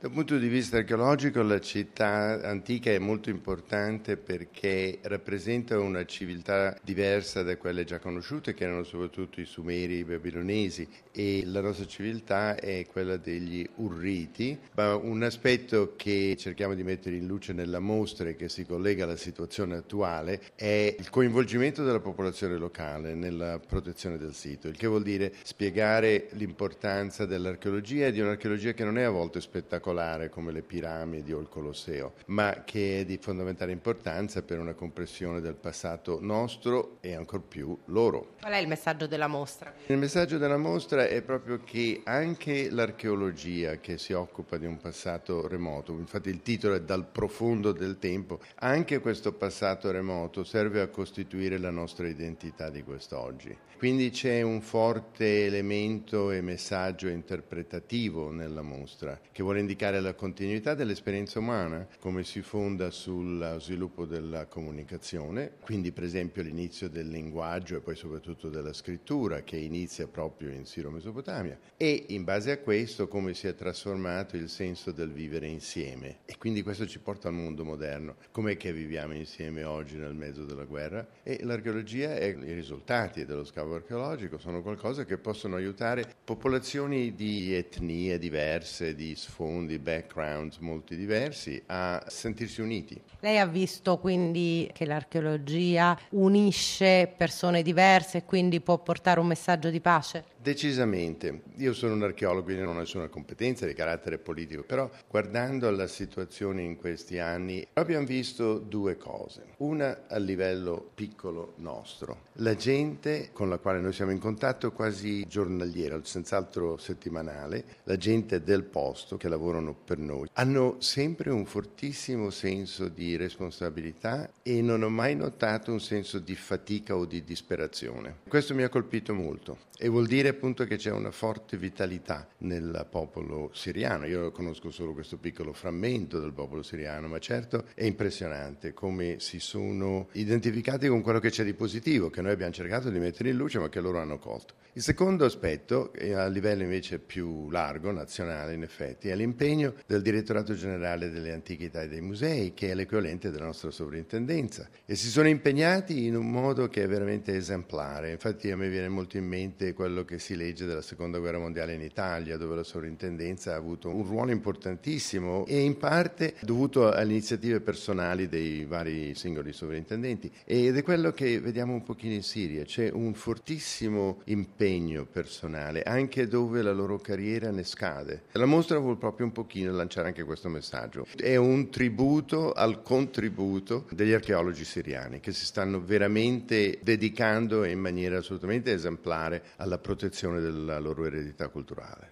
Dal punto di vista archeologico la città antica è molto importante perché rappresenta una civiltà diversa da quelle già conosciute, che erano soprattutto i Sumeri e i Babilonesi, e la nostra civiltà è quella degli Urriti, ma un aspetto che cerchiamo di mettere in luce nella mostra e che si collega alla situazione attuale è il coinvolgimento della popolazione locale nella protezione del sito, il che vuol dire spiegare l'importanza dell'archeologia e di un'archeologia che non è a volte spettacolare come le piramidi o il Colosseo, ma che è di fondamentale importanza per una comprensione del passato nostro e ancor più loro. Qual è il messaggio della mostra? Il messaggio della mostra è proprio che anche l'archeologia che si occupa di un passato remoto, infatti il titolo è Dal profondo del tempo, anche questo passato remoto serve a costituire la nostra identità di quest'oggi. Quindi c'è un forte elemento e messaggio interpretativo nella mostra che vuole indicare la continuità dell'esperienza umana, come si fonda sul sviluppo della comunicazione, quindi per esempio l'inizio del linguaggio e poi soprattutto della scrittura che inizia proprio in Siro-Mesopotamia e in base a questo come si è trasformato il senso del vivere insieme e quindi questo ci porta al mondo moderno, com'è che viviamo insieme oggi nel mezzo della guerra e l'archeologia e i risultati dello scavo archeologico sono qualcosa che possono aiutare popolazioni di etnie diverse, di sfondi, backgrounds molti diversi a sentirsi uniti. Lei ha visto quindi che l'archeologia unisce persone diverse e quindi può portare un messaggio di pace? Decisamente. Io sono un archeologo, quindi non ho nessuna competenza di carattere politico, però guardando la situazione in questi anni abbiamo visto due cose. Una a livello piccolo nostro. La gente con la quale noi siamo in contatto quasi giornaliero, senz'altro settimanale, la gente del posto che lavorano per noi, hanno sempre un fortissimo senso di responsabilità e non ho mai notato un senso di fatica o di disperazione. Questo mi ha colpito molto e vuol dire appunto che c'è una forte vitalità nel popolo siriano. Io conosco solo questo piccolo frammento del popolo siriano, ma certo è impressionante come si sono identificati con quello che c'è di positivo, che noi abbiamo cercato di mettere in luce, ma che loro hanno colto. Il secondo aspetto, a livello invece più largo, nazionale in effetti, è l'impegno del Direttorato Generale delle Antichità e dei Musei, che è l'equivalente della nostra sovrintendenza, e si sono impegnati in un modo che è veramente esemplare. Infatti a me viene molto in mente quello che si legge della Seconda Guerra Mondiale in Italia, dove la sovrintendenza ha avuto un ruolo importantissimo e in parte dovuto alle iniziative personali dei vari singoli sovrintendenti. Ed è quello che vediamo un pochino in Siria, c'è un fortissimo impegno personale, anche dove la loro carriera ne scade. La mostra vuole proprio un pochino lanciare anche questo messaggio. È un tributo al contributo degli archeologi siriani che si stanno veramente dedicando in maniera assolutamente esemplare alla protezione della loro eredità culturale.